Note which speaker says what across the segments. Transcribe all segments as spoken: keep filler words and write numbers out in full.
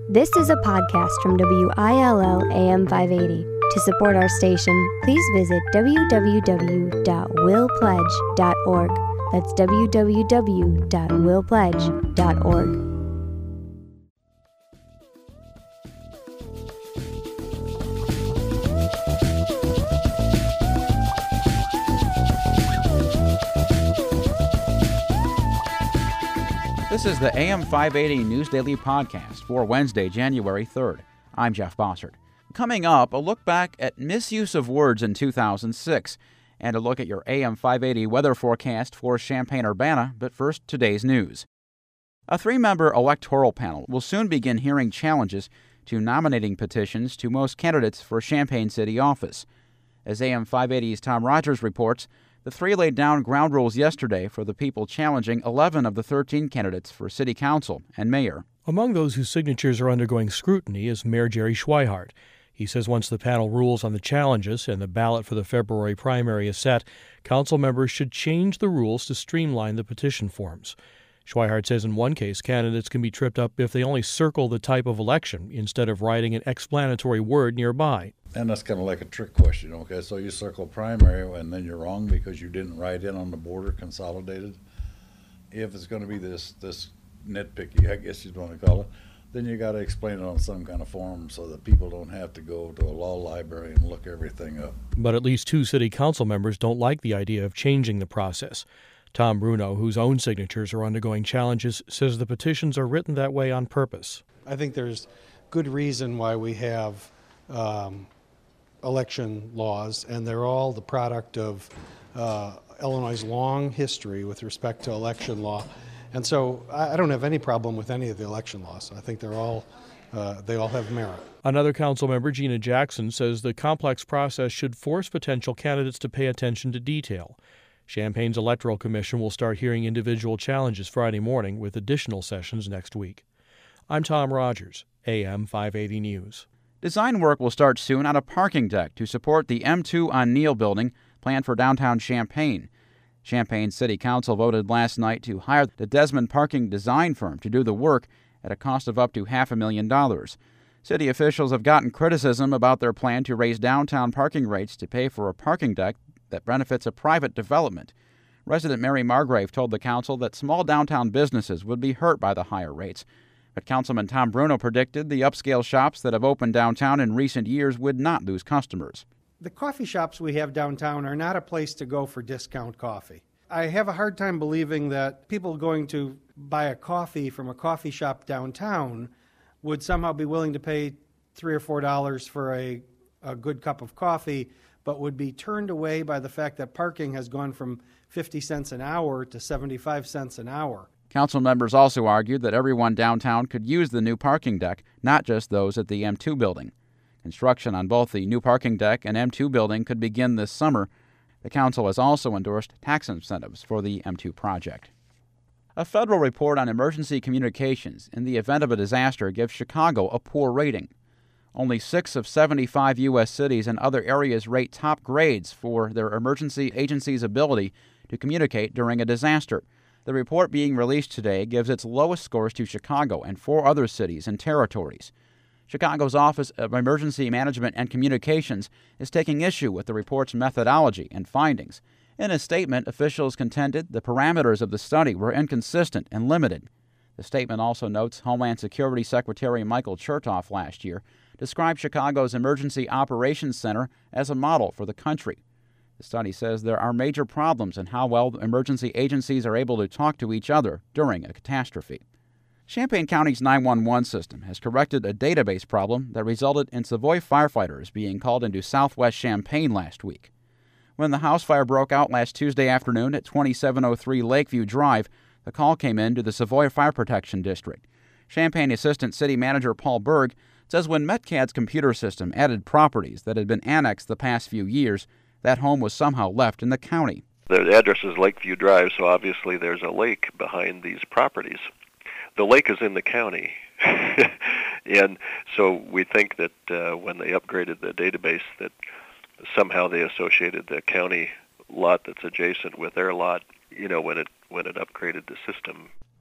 Speaker 1: This is a podcast from W I L L A M five eighty. To support our station, please visit w w w dot will pledge dot org. That's w w w dot will pledge dot org.
Speaker 2: This is the A M five eighty News Daily Podcast for Wednesday, January third. I'm Jeff Bossert. Coming up, a look back at misuse of words in two thousand six, and a look at your A M five eighty weather forecast for Champaign-Urbana, but first, today's news. A three-member electoral panel will soon begin hearing challenges to nominating petitions to most candidates for Champaign City office. As A M five eighty's Tom Rogers reports, the three laid down ground rules yesterday for the people challenging eleven of the thirteen candidates for city council and mayor.
Speaker 3: Among those whose signatures are undergoing scrutiny is Mayor Jerry Schweihart. He says once the panel rules on the challenges and the ballot for the February primary is set, council members should change the rules to streamline the petition forms. Schweihart says in one case, candidates can be tripped up if they only circle the type of election instead of writing an explanatory word nearby.
Speaker 4: And that's kind of like a trick question, okay? So you circle primary and then you're wrong because you didn't write in on the border consolidated. If it's going to be this this nitpicky, I guess you'd want to call it, then you got to explain it on some kind of form so that people don't have to go to a law library and look everything up.
Speaker 3: But at least two city council members don't like the idea of changing the process. Tom Bruno, whose own signatures are undergoing challenges, says the petitions are written that way on purpose.
Speaker 5: I think there's good reason why we have um, election laws, and they're all the product of uh, Illinois' long history with respect to election law. And so I don't have any problem with any of the election laws. I think they're all, uh, they all have merit.
Speaker 3: Another council member, Gina Jackson, says the complex process should force potential candidates to pay attention to detail. Champaign's Electoral Commission will start hearing individual challenges Friday morning with additional sessions next week. I'm Tom Rogers, A M five eighty News.
Speaker 2: Design work will start soon on a parking deck to support the M two on Neal building planned for downtown Champaign. Champaign City Council voted last night to hire the Desmond Parking design firm to do the work at a cost of up to half a million dollars. City officials have gotten criticism about their plan to raise downtown parking rates to pay for a parking deck that benefits a private development. Resident Mary Margrave told the council that small downtown businesses would be hurt by the higher rates. But Councilman Tom Bruno predicted the upscale shops that have opened downtown in recent years would not lose customers.
Speaker 6: The coffee shops we have downtown are not a place to go for discount coffee. I have a hard time believing that people going to buy a coffee from a coffee shop downtown would somehow be willing to pay three or four dollars for a, a good cup of coffee, but would be turned away by the fact that parking has gone from fifty cents an hour to seventy-five cents an hour.
Speaker 2: Council members also argued that everyone downtown could use the new parking deck, not just those at the M two building. Construction on both the new parking deck and M two building could begin this summer. The council has also endorsed tax incentives for the M two project. A federal report on emergency communications in the event of a disaster gives Chicago a poor rating. Only six of seventy-five U S cities and other areas rate top grades for their emergency agency's ability to communicate during a disaster. The report being released today gives its lowest scores to Chicago and four other cities and territories. Chicago's Office of Emergency Management and Communications is taking issue with the report's methodology and findings. In a statement, officials contended the parameters of the study were inconsistent and limited. The statement also notes Homeland Security Secretary Michael Chertoff last year described Chicago's Emergency Operations Center as a model for the country. The study says there are major problems in how well emergency agencies are able to talk to each other during a catastrophe. Champaign County's nine one one system has corrected a database problem that resulted in Savoy firefighters being called into southwest Champaign last week. When the house fire broke out last Tuesday afternoon at twenty-seven oh three Lakeview Drive, the call came in to the Savoy Fire Protection District. Champaign Assistant City Manager Paul Berg says when Metcad's computer system added properties that had been annexed the past few years, that home was somehow left in the county.
Speaker 7: The address is Lakeview Drive, so obviously there's a lake behind these properties. The lake is in the county, and so we think that uh, when they upgraded the database that somehow they associated the county lot that's adjacent with their lot, you know, when it when it upgraded the system.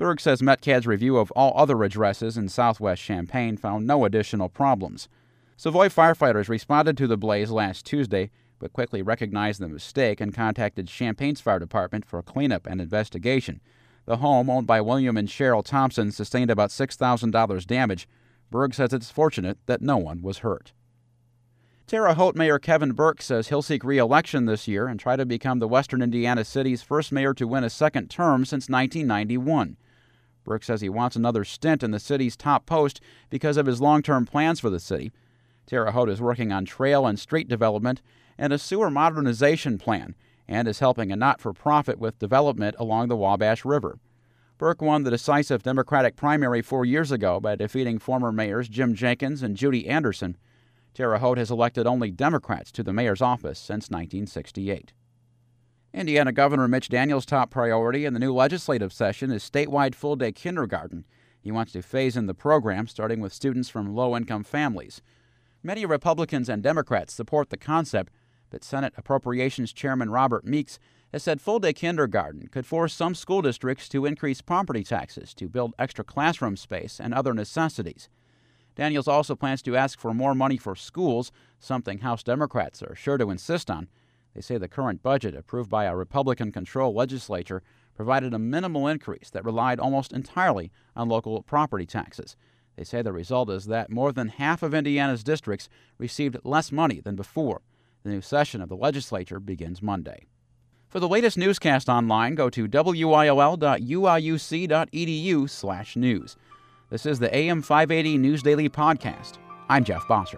Speaker 2: Berg says Metcad's review of all other addresses in southwest Champaign found no additional problems. Savoy firefighters responded to the blaze last Tuesday, but quickly recognized the mistake and contacted Champaign's fire department for cleanup and investigation. The home, owned by William and Cheryl Thompson, sustained about six thousand dollars damage. Berg says it's fortunate that no one was hurt. Terre Haute Mayor Kevin Burke says he'll seek re-election this year and try to become the western Indiana city's first mayor to win a second term since nineteen ninety-one. Burke says he wants another stint in the city's top post because of his long-term plans for the city. Terre Haute is working on trail and street development and a sewer modernization plan, and is helping a not-for-profit with development along the Wabash River. Burke won the decisive Democratic primary four years ago by defeating former mayors Jim Jenkins and Judy Anderson. Terre Haute has elected only Democrats to the mayor's office since nineteen sixty-eight. Indiana Governor Mitch Daniels' top priority in the new legislative session is statewide full-day kindergarten. He wants to phase in the program, starting with students from low-income families. Many Republicans and Democrats support the concept, but Senate Appropriations Chairman Robert Meeks has said full-day kindergarten could force some school districts to increase property taxes to build extra classroom space and other necessities. Daniels also plans to ask for more money for schools, something House Democrats are sure to insist on. They say the current budget, approved by a Republican-controlled legislature, provided a minimal increase that relied almost entirely on local property taxes. They say the result is that more than half of Indiana's districts received less money than before. The new session of the legislature begins Monday. For the latest newscast online, go to W I L L dot U I U C dot E D U slash news. This is the A M five eighty News Daily Podcast. I'm Jeff Bosser.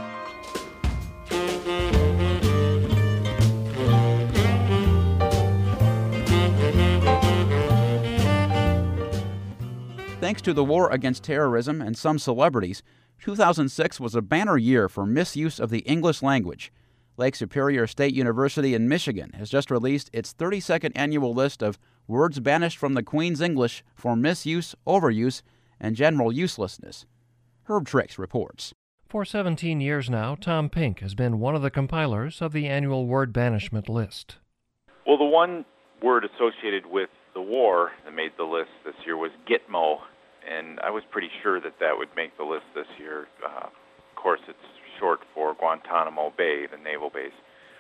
Speaker 2: Thanks to the war against terrorism and some celebrities, two thousand six was a banner year for misuse of the English language. Lake Superior State University in Michigan has just released its thirty-second annual list of words banished from the Queen's English for misuse, overuse, and general uselessness. Herb Trix reports.
Speaker 8: For seventeen years now, Tom Pink has been one of the compilers of the annual word banishment list.
Speaker 9: Well, the one word associated with the war that made the list this year was Gitmo, and I was pretty sure that that would make the list this year. Uh, of course, it's short for Guantanamo Bay, the naval base.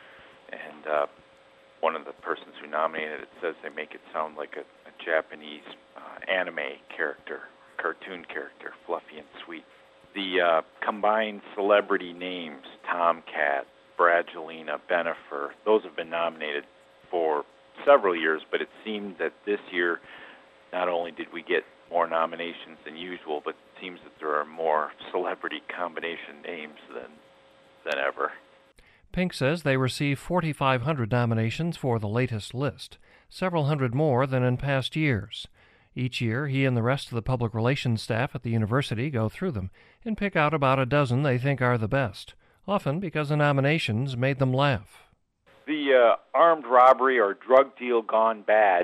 Speaker 9: And uh, one of the persons who nominated it says they make it sound like a, a Japanese uh, anime character, cartoon character, fluffy and sweet. The uh, combined celebrity names, Tomcat, Bradgelina, Benifer, those have been nominated for several years, but it seemed that this year not only did we get more nominations than usual, but it seems that there are more celebrity combination names than than ever.
Speaker 8: Pink says they received forty-five hundred nominations for the latest list, several hundred more than in past years. Each year, he and the rest of the public relations staff at the university go through them and pick out about a dozen they think are the best, often because the nominations made them laugh.
Speaker 9: The uh, armed robbery or drug deal gone bad,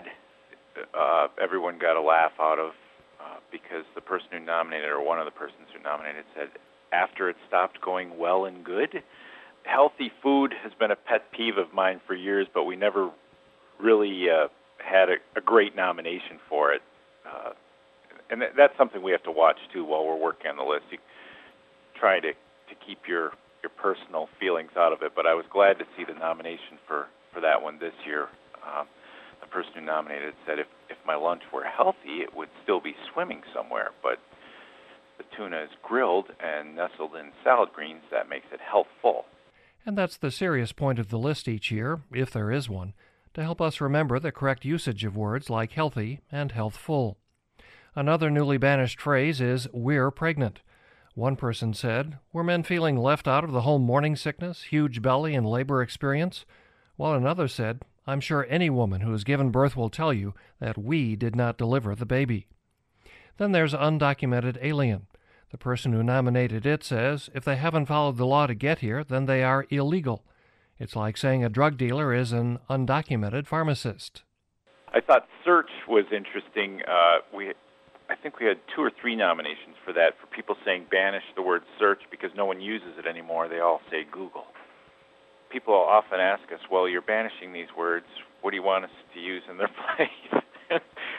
Speaker 9: uh, everyone got a laugh out of uh, because the person who nominated, or one of the persons who nominated, said after it stopped going well and good. Healthy food has been a pet peeve of mine for years, but we never really uh, had a, a great nomination for it. Uh, and th- that's something we have to watch, too, while we're working on the list. You try to, to keep your, your personal feelings out of it, but I was glad to see the nomination for, for that one this year. Um, the person who nominated said if, if my lunch were healthy, it would still be swimming somewhere, but the tuna is grilled and nestled in salad greens. That makes it healthful.
Speaker 8: And that's the serious point of the list each year, if there is one, to help us remember the correct usage of words like healthy and healthful. Another newly banished phrase is we're pregnant. One person said, were men feeling left out of the whole morning sickness, huge belly, and labor experience? While another said, I'm sure any woman who has given birth will tell you that we did not deliver the baby. Then there's undocumented alien. The person who nominated it says if they haven't followed the law to get here, then they are illegal. It's like saying a drug dealer is an undocumented pharmacist.
Speaker 9: I thought search was interesting. Uh, we, I think we had two or three nominations for that, for people saying banish the word search because no one uses it anymore. They all say Google. People often ask us, well, you're banishing these words. What do you want us to use in their place?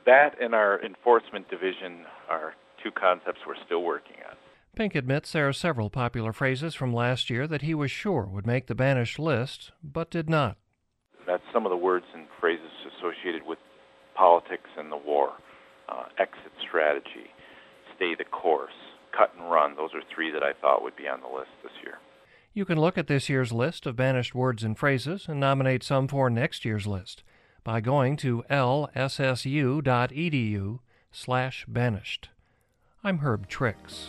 Speaker 9: that and our enforcement division are two concepts we're still working on.
Speaker 8: Pink admits there are several popular phrases from last year that he was sure would make the banished list, but did not.
Speaker 9: That's some of the words and phrases associated with politics and the war. Uh, exit strategy, stay the course, cut and run. Those are three that I thought would be on the list this year.
Speaker 8: You can look at this year's list of banished words and phrases and nominate some for next year's list by going to l s s u dot e d u slash banished. I'm Herb Trix.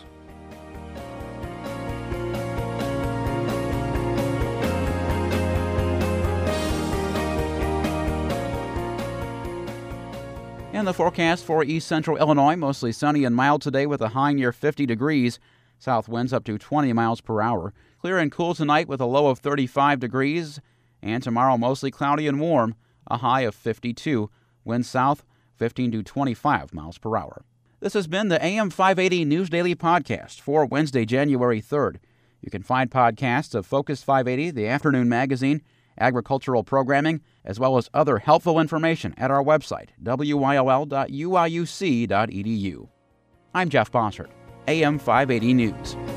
Speaker 2: And the forecast for east central Illinois, mostly sunny and mild today with a high near fifty degrees. South winds up to twenty miles per hour. Clear and cool tonight with a low of thirty-five degrees. And tomorrow mostly cloudy and warm, a high of fifty-two. Winds south fifteen to twenty-five miles per hour. This has been the A M five eighty News Daily Podcast for Wednesday, January third. You can find podcasts of Focus five eighty, the afternoon magazine, agricultural programming, as well as other helpful information at our website, w y l l dot u i u c dot e d u. I'm Jeff Bossert, A M five eighty News.